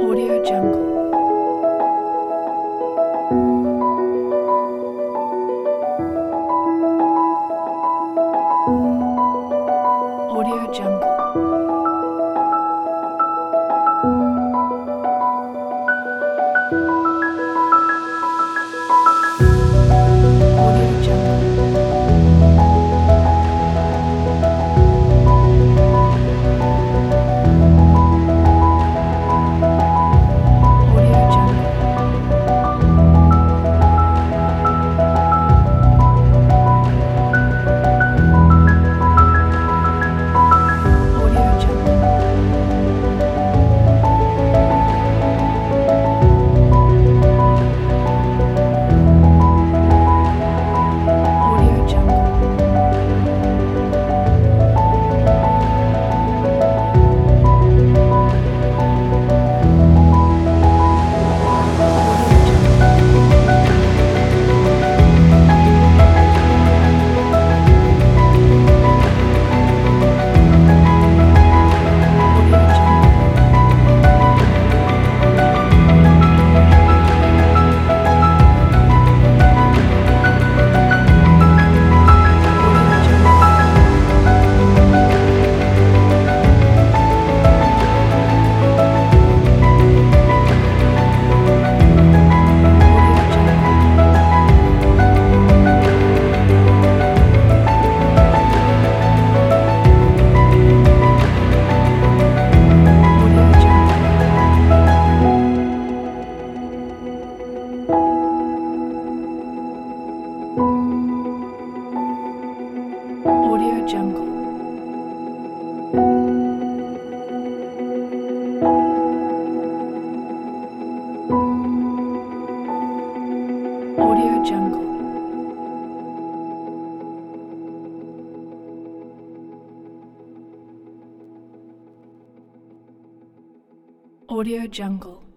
Audio Jungle. Audio Jungle. Audio Jungle. Audio Jungle. Audio Jungle. Audio Jungle. Audio Jungle. Audio Jungle. Audio Jungle. Audio Jungle. Audio Jungle. Audio Jungle. Audio Jungle. Audio Jungle.